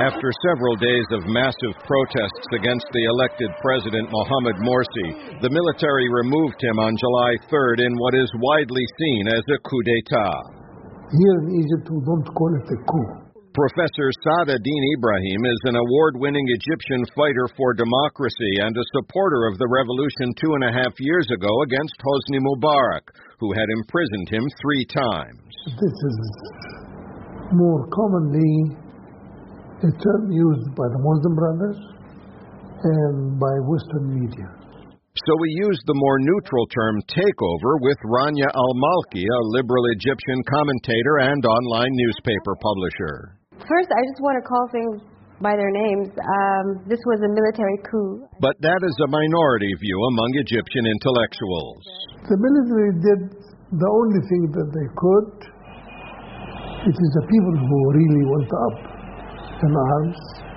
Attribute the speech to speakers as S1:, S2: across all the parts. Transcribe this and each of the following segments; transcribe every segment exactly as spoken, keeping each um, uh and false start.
S1: After several days of massive protests against the elected president Mohamed Morsi, the military removed him on July third in what is widely seen as a coup d'etat.
S2: Here in Egypt, we don't call it a coup.
S1: Professor Saad-Eddin Ibrahim is an award-winning Egyptian fighter for democracy and a supporter of the revolution two and a half years ago against Hosni Mubarak, who had imprisoned him three times.
S2: This is more commonly a term used by the Muslim Brothers and by Western media.
S1: So we used the more neutral term takeover with Rania Al-Malki, a liberal Egyptian commentator and online newspaper publisher.
S3: First, I just want to call things by their names. Um, this was a military coup.
S1: But that is a minority view among Egyptian intellectuals.
S2: The military did the only thing that they could. It is the people who really went up in arms.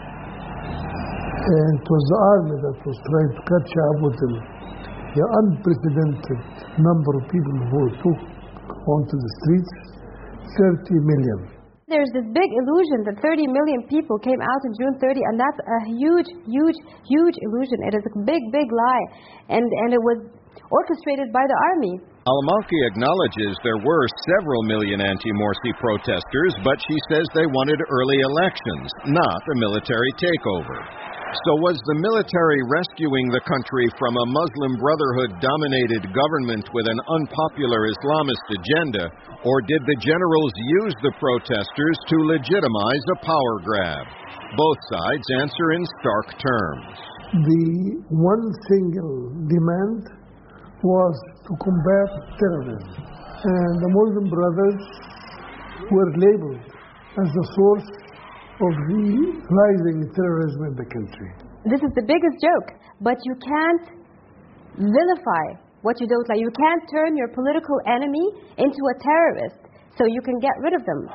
S2: And it was the army that was trying to catch up with them. The unprecedented number of people who took onto the streets, thirty million.
S3: There's this big illusion that thirty million people came out on June thirtieth, and that's a huge, huge, huge illusion. It is a big, big lie. And, and it was orchestrated by the army.
S1: Al-Malki acknowledges there were several million anti-Morsi protesters, but she says they wanted early elections, not a military takeover. So was the military rescuing the country from a Muslim Brotherhood-dominated government with an unpopular Islamist agenda, or did the generals use the protesters to legitimize a power grab? Both sides answer in stark terms.
S2: The one single demand was to combat terrorism. And the Muslim Brothers were labeled as the source of the rising terrorism in the country.
S3: This is the biggest joke, but you can't vilify what you don't like. You can't turn your political enemy into a terrorist so you can get rid of them.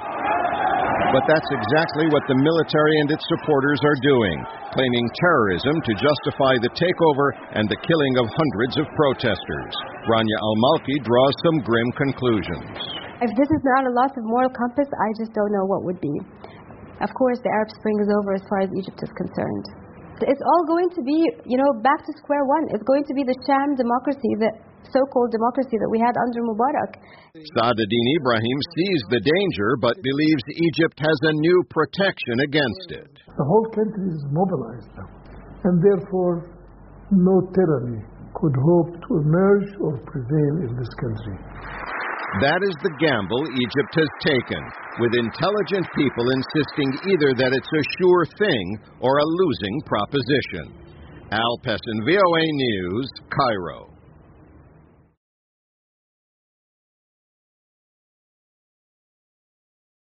S1: But that's exactly what the military and its supporters are doing, claiming terrorism to justify the takeover and the killing of hundreds of protesters. Rania Al-Malki draws some grim conclusions.
S3: If this is not a loss of moral compass, I just don't know what would be. Of course, the Arab Spring is over as far as Egypt is concerned. It's all going to be, you know, back to square one. It's going to be the sham democracy, the so-called democracy that we had under Mubarak.
S1: Saad-Eddin Ibrahim sees the danger, but believes Egypt has a new protection against it.
S2: The whole country is mobilized now, and therefore no tyranny could hope to emerge or prevail in this country.
S1: That is the gamble Egypt has taken, with intelligent people insisting either that it's a sure thing or a losing proposition. Al Pessin, V O A News, Cairo.